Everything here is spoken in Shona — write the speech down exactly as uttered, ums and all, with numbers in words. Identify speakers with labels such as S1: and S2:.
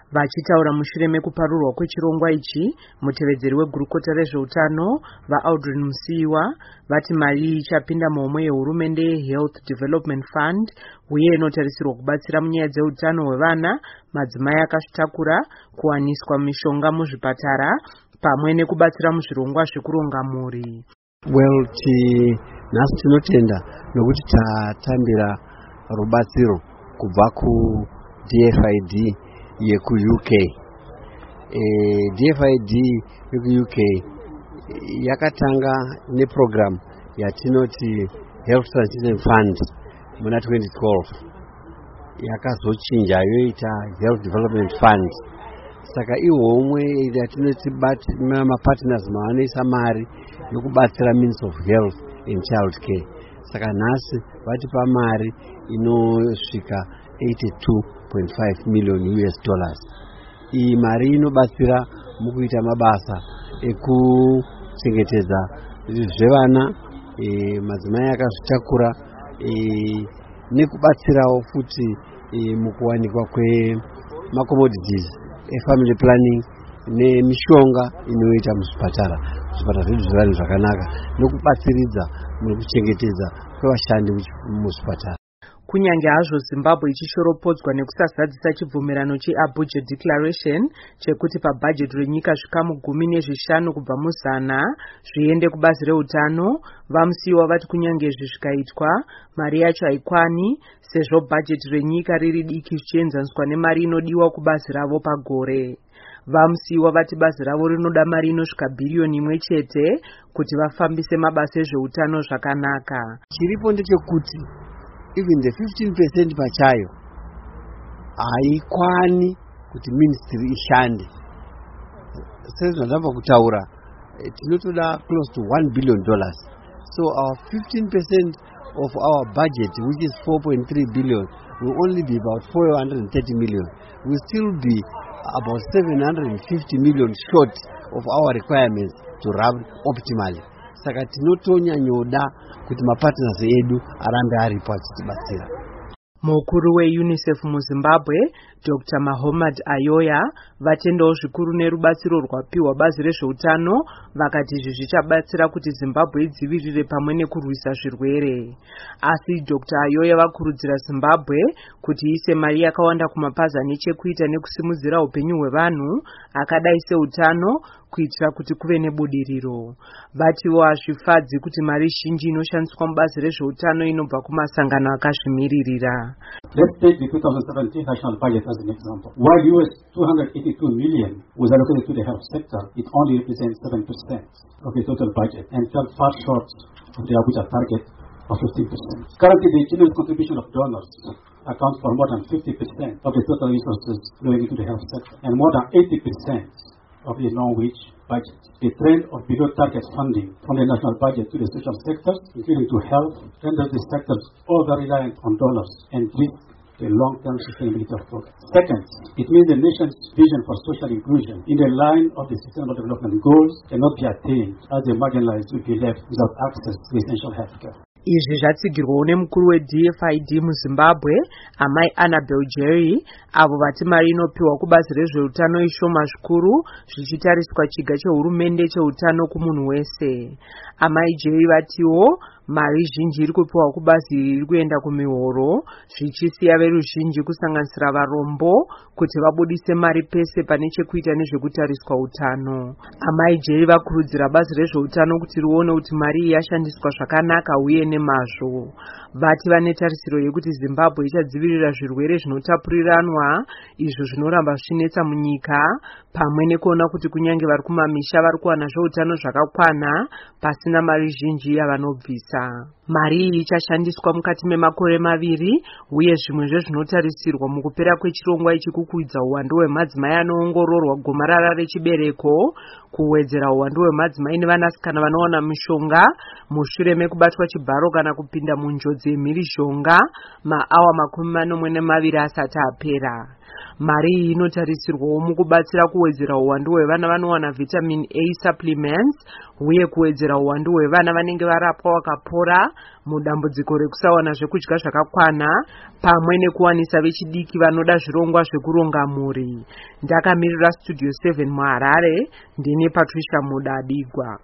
S1: Vachitaura mushure mekuparurwa kwechirongwa ichi, mutevedzeri wegurukota rezveutano vaAudrey Musiiwa vati mari iyi ichapinda muhomwe yehurumende yeHealth Development Fund uye inotarisirwa kubatsira munyaya dzeutano hwevana, madzimai akazvitakura, kuwaniswa mishonga muzvipatara pamwe nekubatsira muzvirongwa zvekuronga mhuri.
S2: Well, ti nhasi tinotenda nokuti tatambira rubatsiro kubva ku D F I D yeku U K. E, D F I D yeku U K yakatanga neprogram yatinoti Health Transition Fund muna twenty twelve. Yakazochinja yoita Health Development Fund. Saka ihomwe yatinoti mapartners maanoisa mari yokubatsira means of health and child care. Saka nhasi vatipa mari inosvika eighty-two point five million U S dollars. Iyi mari inobatsira mukuita mabasa ekuchengetedza zvevana, e, madzimai akazvitakura, e, nekubatsirawo futi e, mukuwanikwa kwemacommodities efamily planning nemishonga inoita muzvipatara zvipatara zvedu zvivanhu zvakanaka nokubatsiridza mukuchengetedza kwevashandi muzvipatara.
S1: Kunyange hazvo Zimbabwe ichishoropodzwa nekusazadzisa chibvumirano cheAbuja Declaration chekuti pabhajeti renyika zvikamu gumi nezvishanu kubva muzana zviende kubazi reutano, vaMusiiwa vati kunyange izvi zvikaitwa, mari yacho haikwani sezvo bhajeti renyika riri diki zvichienzaniswa nemari inodiwa kubazi ravo pagore. VaMusiiwa vati bazi ravo rinoda mari inosvika bhiriyoni imwe chete kuti vafambise mabasa ezveutano zvakanaka.
S2: Chiripo ndechekuti even the fifteen percent pachayo haikwani kuti ministry ishande. Sezvandabva kutaura tinotoda close to one billion dollars. So our fifteen percent of our budget, which is four point three billion, will only be about four hundred thirty million. We will still be about seven hundred fifty million short of our requirements to run optimally. Saka tinotonya nyoda kuti mapartners edu arambe aripo achitibatsira.
S1: Mukuru weUNICEF muZimbabwe, Doctor Mahomed Ayoya, vatendawo zvikuru nerubatsiro rwapiwa bazi rezveutano, vakati izvi zvichabatsira kuti Zimbabwe idzivirire pamwe nekurwisa zvirwere. Asi Doctor Ayoya vakurudzira Zimbabwe kuti ise mari yakawanda kumapazi ane chekuita nekusimudzira upenyu hwevanhu akadai seutano kuitira kuti kuve nebudiriro. Vatiwo hazvifadzi kuti mari zhinji inoshandiswa mubazi rezveutano inobva kumasangano akazvimiririra.
S3: Let's take the twenty seventeen national budget as an example. While U S two hundred eighty-two million was allocated to the health sector, it only represents seven percent of the total budget and fell far short of the Abuja target of fifteen percent. Currently, the general contribution of donors accounts for more than fifty percent of the total resources flowing into the health sector and more than eighty percent of the non-wage budget. The trend of below target funding from the national budget to the social sectors, including to health, renders the sectors over-reliant on donors and risks the long-term sustainability of progress. Second, it means the nation's vision for social inclusion in the line of the Sustainable Development Goals cannot be attained as the marginalized will be left without access to essential health care.
S1: Izvi zvatsigirwawo nemukuru weD F I D muZimbabwe, amai Annabel Jerry, avo vati mari inopiwa kubazi rezveutano ishoma zvikuru zvichitariswa chiga chehurumende cheutano kumunhu wese. Amai Jerry vatiwo mari zhinji iri kupiwa kubazi iri kuenda kumihoro zvichisiya veruzhinji kusanganisira varombo kuti vabudise mari pese pane chekuita nezvekutariswa utano. Amai Jerry vakurudzira bazi rezveutano kuti rione kuti mari iyi yashandiswa zvakanaka uye nemazvo. Vati vane tarisiro yekuti Zimbabwe ichadzivirira zvirwere zvinotapuriranwa izvo zvinoramba zvichinetsa munyika, pamwe nekuona kuti kunyange vari kumamisha vari kuwana zveutano zvakakwana pasina mari zhinji yavanobvisa. Mari iyi ichashandiswa mukati memakore maviri uye zvimwe zvezvinotarisirwa mukupera kwechirongwa ichi kukwidza uwandu hwemadzimai anoongororwa gomarara rechibereko, kuwedzera uwandu hwemadzimai nevanasikana vanowana mishonga mushure mekubatwa chibharo kana kupinda munjodzi mudzi emhirizhonga maawa makumi manomwe nemaviri asati apera. Mari iyi inotarisirwawo mukubatsira kuwedzera uwandu hwevana vanowana vitamin A supplements uye kuwedzera uwandu hwevana vanenge varapwa vakapora mudambudziko rekusawana zvekudya zvakakwana pamwe nekuwanisa vechidiki vanoda zvirongwa zvekuronga mhuri. Ndakamirira Studio seven muHarare, ndine Patricia Mudadigwa.